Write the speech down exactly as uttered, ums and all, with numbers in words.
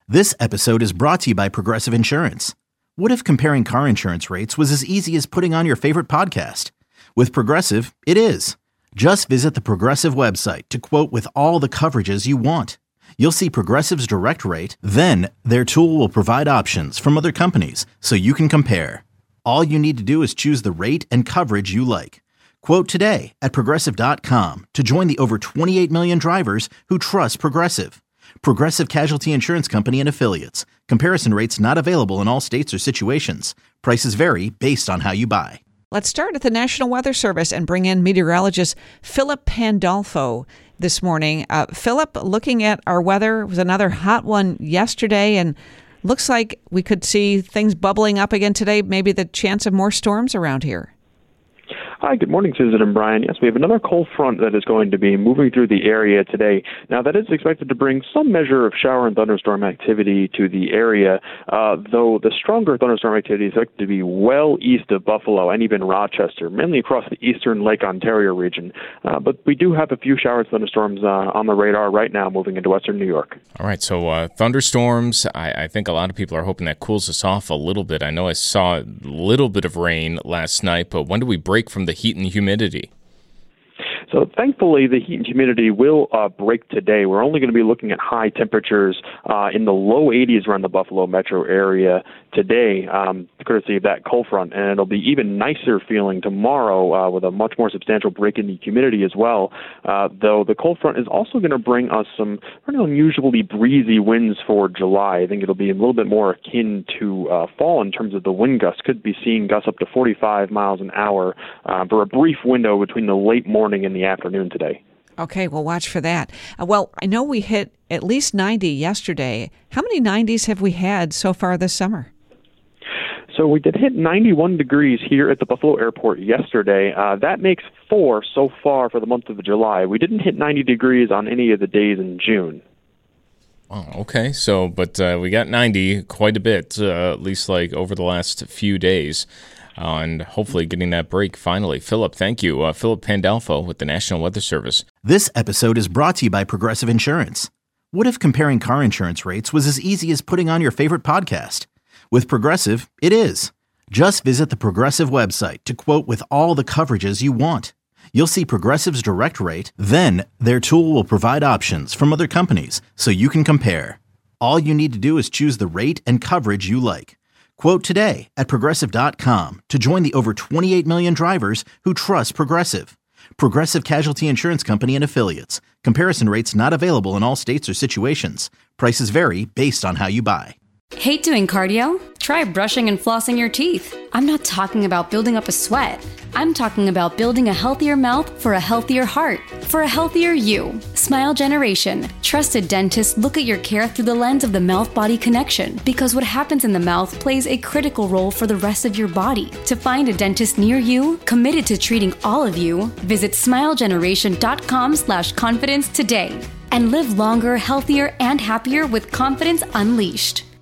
This episode is brought to you by Progressive Insurance. What if comparing car insurance rates was as easy as putting on your favorite podcast? With Progressive, it is. Just visit the Progressive website to quote with all the coverages you want. You'll see Progressive's direct rate, then their tool will provide options from other companies so you can compare. All you need to do is choose the rate and coverage you like. Quote today at progressive dot com to join the over twenty-eight million drivers who trust Progressive. Progressive Casualty Insurance Company and Affiliates. Comparison rates not available in all states or situations. Prices vary based on how you buy. Let's start at the National Weather Service and bring in meteorologist Philip Pandolfo this morning. Uh, Philip, looking at our weather, it was another hot one yesterday, and looks like we could see things bubbling up again today, maybe the chance of more storms around here. Hi, good morning, Susan and Brian. Yes, we have another cold front that is going to be moving through the area today. Now, that is expected to bring some measure of shower and thunderstorm activity to the area, uh, though the stronger thunderstorm activity is expected to be well east of Buffalo and even Rochester, mainly across the eastern Lake Ontario region. Uh, but we do have a few showers and thunderstorms uh, on the radar right now moving into western New York. All right, so uh, thunderstorms, I, I think a lot of people are hoping that cools us off a little bit. I know I saw a little bit of rain last night, but when do we break from the heat and humidity? So thankfully, the heat and humidity will uh, break today. We're only going to be looking at high temperatures uh, in the low eighties around the Buffalo metro area today, um, courtesy of that cold front. And it'll be even nicer feeling tomorrow uh, with a much more substantial break in the humidity as well, uh, though the cold front is also going to bring us some pretty unusually breezy winds for July. I think it'll be a little bit more akin to uh, fall in terms of the wind gusts. Could be seeing gusts up to forty-five miles an hour uh, for a brief window between the late morning and the afternoon today. Okay, we'll watch for that. Uh, well, I know we hit at least ninety yesterday. How many nineties have we had so far this summer? So we did hit ninety-one degrees here at the Buffalo airport yesterday. Uh, that makes four so far for the month of July. We didn't hit ninety degrees on any of the days in June. Oh, okay. So, but uh, we got ninety quite a bit, uh, at least like over the last few days. Uh, and hopefully getting that break finally. Philip, thank you. Uh, Philip Pandolfo with the National Weather Service. This episode is brought to you by Progressive Insurance. What if comparing car insurance rates was as easy as putting on your favorite podcast? With Progressive, it is. Just visit the Progressive website to quote with all the coverages you want. You'll see Progressive's direct rate, then their tool will provide options from other companies so you can compare. All you need to do is choose the rate and coverage you like. Quote today at progressive dot com to join the over twenty-eight million drivers who trust Progressive. Progressive Casualty Insurance Company and Affiliates. Comparison rates not available in all states or situations. Prices vary based on how you buy. Hate doing cardio? Try brushing and flossing your teeth. I'm not talking about building up a sweat. I'm talking about building a healthier mouth for a healthier heart, for a healthier you. Smile Generation. Trusted dentists look at your care through the lens of the mouth-body connection, because what happens in the mouth plays a critical role for the rest of your body. To find a dentist near you, committed to treating all of you, visit smile generation dot com slash confidence today. And live longer, healthier, and happier with confidence unleashed.